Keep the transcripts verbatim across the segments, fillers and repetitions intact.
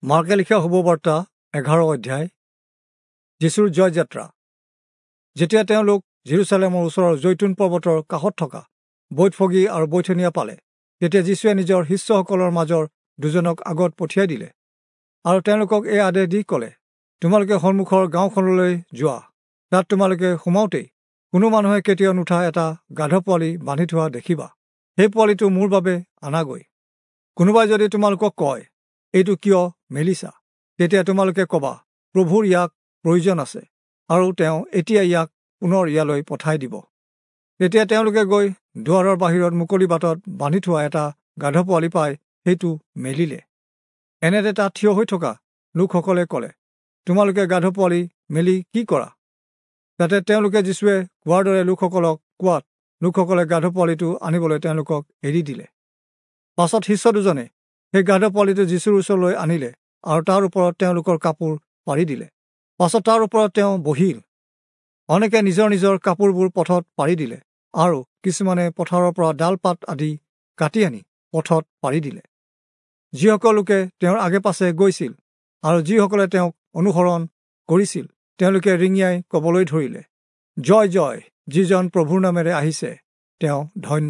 মাৰ্কে লিখা শুভবাৰ্তা এঘাৰ অধ্যায়। যীশুৰ জয়যাত্ৰা। যেতিয়া তেওঁলোক জেৰুচালেমৰ ওচৰৰ জৈতুন পৰ্বতৰ কাষত থকা বৈতফগী আৰু বৈথনীয়া পালে, তেতিয়া যীশুৱে নিজৰ শিষ্যসকলৰ মাজৰ দুজনক আগত পঠিয়াই দিলে আৰু তেওঁলোকক এই আদেশ দি ক'লে, তোমালোকে সন্মুখৰ গাঁওখনলৈ যোৱা। তাত তোমালোকে সোমাওঁতেই কোনো মানুহে কেতিয়াও নুঠা এটা গাধ পোৱালি বান্ধি থোৱা দেখিবা। সেই পোৱালিটো মোৰ বাবে আনাগৈ। কোনোবাই যদি তোমালোকক কয়, এইটো কিয় মেলিছা, তেতিয়া তোমালোকে কবা, প্ৰভুৰ ইয়াক প্ৰয়োজন আছে আৰু তেওঁ এতিয়া ইয়াক পুনৰ ইয়ালৈ পঠাই দিব। তেতিয়া তেওঁলোকে গৈ দুৱাৰৰ বাহিৰত মুকলি বাটত বান্ধি থোৱা এটা গাধ পোৱালি পাই সেইটো মেলিলে। এনেতে তাত থিয় হৈ থকা লোকসকলে ক'লে, তোমালোকে গাধ পোৱালি মেলি কি কৰা? যাতে তেওঁলোকে যীশুৱে কোৱাৰ দৰে লোকসকলক কোৱাত লোকসকলে গাধ পোৱালিটো আনিবলৈ তেওঁলোকক এৰি দিলে। পাছত শিষ্য দুজনে সেই গাধ পোৱালিটো যীশুৰ ওচৰলৈ আনিলে আৰু তাৰ ওপৰত তেওঁলোকৰ কাপোৰ পাৰি দিলে। পাছত তাৰ ওপৰত তেওঁ বহিল। অনেকে নিজৰ নিজৰ কাপোৰবোৰ পথত পাৰি দিলে আৰু কিছুমানে পথাৰৰ পৰা ডাল পাত আদি কাটি আনি পথত পাৰি দিলে। যিসকল লোকে তেওঁৰ আগে পাছে গৈছিল আৰু যিসকলে তেওঁক অনুসৰণ কৰিছিল, তেওঁলোকে ৰিঙিয়াই কবলৈ ধৰিলে, জয় জয়, যিজন প্ৰভুৰ নামেৰে আহিছে তেওঁ ধন্য।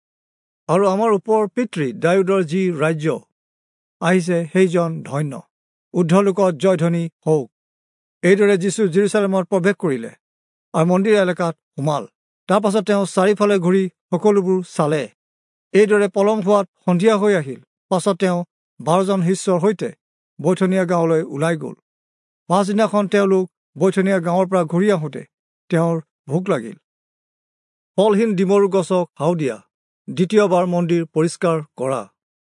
আৰু আমাৰ ওপৰ পিতৃ দাউদৰ যি ৰাজ্য আহিছে সেইজন ধন্য। উদ্ধ লোকত জয়ধ্বনি হওক। এইদৰে যীশু জেৰুচালেমত প্ৰৱেশ কৰিলে আৰু মন্দিৰ এলেকাত সোমাল। তাৰ পাছত তেওঁ চাৰিওফালে ঘূৰি সকলোবোৰ চালে। এইদৰে পলম হোৱাত সন্ধিয়া হৈ আহিল। পাছত তেওঁ বাৰজন শিষ্যৰ সৈতে বৈথনীয়া গাঁৱলৈ ওলাই গ'ল। পাছদিনাখন তেওঁলোক বৈথনীয়া গাঁৱৰ পৰা ঘূৰি আহোঁতে তেওঁৰ ভোক লাগিল। ফলহীন ডিমৰু গছক হাও দিয়া, দ্বিতীয়বাৰ মন্দিৰ পৰিষ্কাৰ কৰা।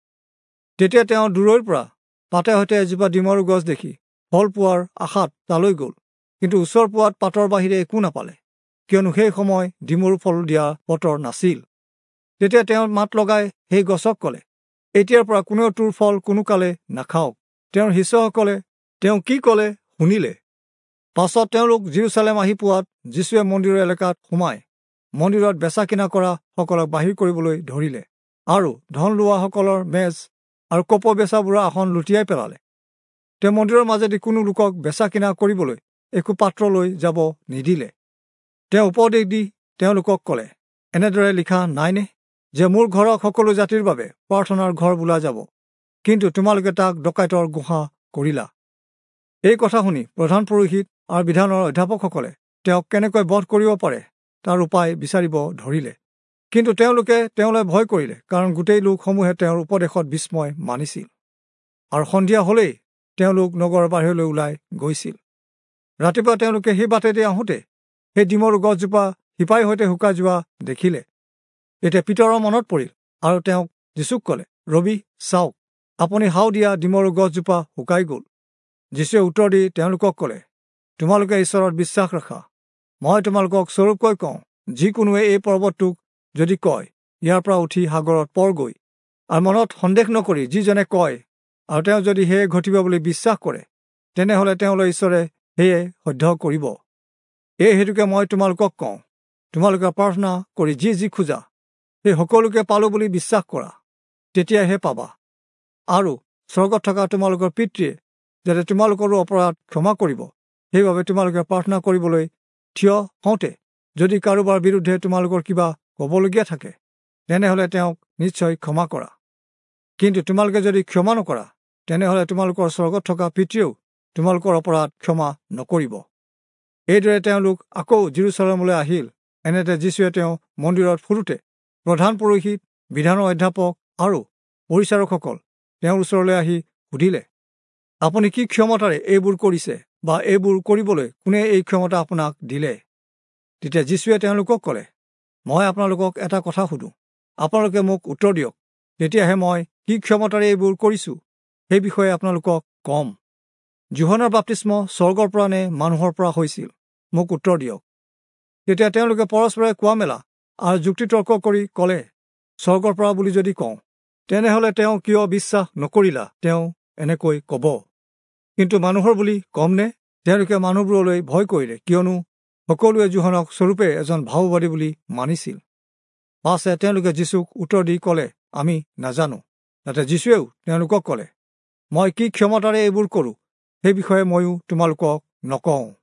তেতিয়া তেওঁ দূৰৈৰ পৰা পাতে সৈতে এজোপা ডিমৰু গছ দেখি ফল পোৱাৰ আশাত তালৈ গ'ল, কিন্তু ওচৰ পোৱাত পাতৰ বাহিৰে একো নাপালে, কিয়নো সেই সময় ডিমৰু ফল দিয়া বতৰ নাছিল। তেতিয়া তেওঁ মাত লগাই সেই গছক ক'লে, এতিয়াৰ পৰা কোনেও তোৰ ফল কোনো কালে নাখাওক। তেওঁৰ শিষ্যসকলে তেওঁ কি ক'লে শুনিলে। পাছত তেওঁলোক জেৰুচালেম আহি পোৱাত যীশুৱে মন্দিৰৰ এলেকাত সোমাই মন্দিৰত বেচা কিনা কৰা সকলক বাহিৰ কৰিবলৈ ধৰিলে আৰু ধন লোৱাসকলৰ মেজ আৰু কপ বেচাবোৰৰ আসন লুটিয়াই পেলালে। তেওঁ মন্দিৰৰ মাজেদি কোনো লোকক বেচা কিনা কৰিবলৈ একো পাত্ৰ লৈ যাব নিদিলে। তেওঁ উপদেশ দি তেওঁলোকক ক'লে, এনেদৰে লিখা নাইনে যে মোৰ ঘৰক সকলো জাতিৰ বাবে প্ৰাৰ্থনাৰ ঘৰ বোলা যাব, কিন্তু তোমালোকে তাক ডকাইতৰ গুহা কৰিলা। এই কথা শুনি প্ৰধান পুৰোহিত আৰু বিধানৰ অধ্যাপকসকলে তেওঁক কেনেকৈ বধ কৰিব পাৰে তাৰ উপায় বিচাৰিব ধৰিলে। কিন্তু তেওঁলোকে তেওঁলৈ ভয় কৰিলে, কাৰণ গোটেই লোকসমূহে তেওঁৰ উপদেশত বিস্ময় মানিছিল। আৰু সন্ধিয়া হলেই তেওঁলোক নগৰৰ বাহিৰলৈ ওলাই গৈছিল। ৰাতিপুৱা তেওঁলোকে সেই বাটেদি আহোঁতে সেই ডিমৰু গছজোপা শিপাই সৈতে শুকাই যোৱা দেখিলে। এতিয়া পিতৰৰ মনত পৰিল আৰু তেওঁক যীশুক ক'লে, ৰবি, চাওক, আপুনি হাও দিয়া ডিমৰু গছজোপা শুকাই গ'ল। যীশুৱে উত্তৰ দি তেওঁলোকক ক'লে, তোমালোকে ঈশ্বৰত বিশ্বাস ৰাখা। মই তোমালোকক স্বৰূপকৈ কওঁ, যিকোনোৱে এই পৰ্বতটোক যদি কয়, ইয়াৰ পৰা উঠি সাগৰত পৰগৈ, আৰু মনত সন্দেহ নকৰি যিজনে কয় আৰু তেওঁ যদি সেয়ে ঘটিব বুলি বিশ্বাস কৰে, তেনেহলে তেওঁলৈ ঈশ্বৰে সেয়ে সধ্য কৰিব। এই হেতুকে মই তোমালোকক কওঁ, তোমালোকে প্ৰাৰ্থনা কৰি যি যি খোজা সেই সকলোকে পালো বুলি বিশ্বাস কৰা, তেতিয়াহে পাবা। আৰু স্বৰ্গত থকা তোমালোকৰ পিতৃয়ে যাতে তোমালোকৰো অপৰাধ ক্ষমা কৰিব, সেইবাবে তোমালোকে প্ৰাৰ্থনা কৰিবলৈ থিয় হওঁতে যদি কাৰোবাৰ বিৰুদ্ধে তোমালোকৰ কিবা ক'বলগীয়া থাকে, তেনেহলে তেওঁক নিশ্চয় ক্ষমা কৰা। কিন্তু তোমালোকে যদি ক্ষমা নকৰা, তেনেহলে তোমালোকৰ স্বৰ্গত থকা পিতৃয়েও তোমালোকৰ অপৰাধ ক্ষমা নকৰিব। এইদৰে তেওঁলোক আকৌ জেৰুচালেমলৈ আহিল। এনেতে যীশুৱে তেওঁ মন্দিৰত ফুৰোতে প্ৰধান পুৰোহিত, বিধানৰ অধ্যাপক আৰু পৰিচাৰকসকল তেওঁৰ ওচৰলৈ আহি সুধিলে, আপুনি কি ক্ষমতাৰে এইবোৰ কৰিছে, বা এইবোৰ কৰিবলৈ কোনে এই ক্ষমতা আপোনাক দিলে? তেতিয়া যীশুৱে তেওঁলোকক ক'লে, মই আপোনালোকক এটা কথা সুধো, আপোনালোকে মোক উত্তৰ দিয়ক, তেতিয়াহে মই কি ক্ষমতাৰে এইবোৰ কৰিছো সেই বিষয়ে আপোনালোকক কম। যোহানৰ বাপ্তিস্ম স্বৰ্গৰ পৰা নে মানুহৰ পৰা হৈছিল? মোক উত্তৰ দিয়ক। তেতিয়া তেওঁলোকে পৰস্পৰে কোৱা মেলা আৰু যুক্তি তৰ্ক কৰি ক'লে, স্বৰ্গৰ পৰা বুলি যদি কওঁ, তেনেহলে তেওঁ কিয় বিশ্বাস নকৰিলা তেওঁ এনেকৈ কব। কিন্তু মানুহৰ বুলি কমনে? তেওঁলোকে মানুহবোৰলৈ ভয় কৰিলে, কিয়নো সকলোৱে যোহানক স্বৰূপে এজন ভাওবাদী বুলি মানিছিল। পাছে তেওঁলোকে যীশুক উত্তৰ দি ক'লে, আমি নাজানো। যাতে যীশুৱেও তেওঁলোকক ক'লে, মই কি ক্ষমতাৰে এইবোৰ কৰোঁ সেই বিষয়ে ময়ো তোমালোকক নকওঁ।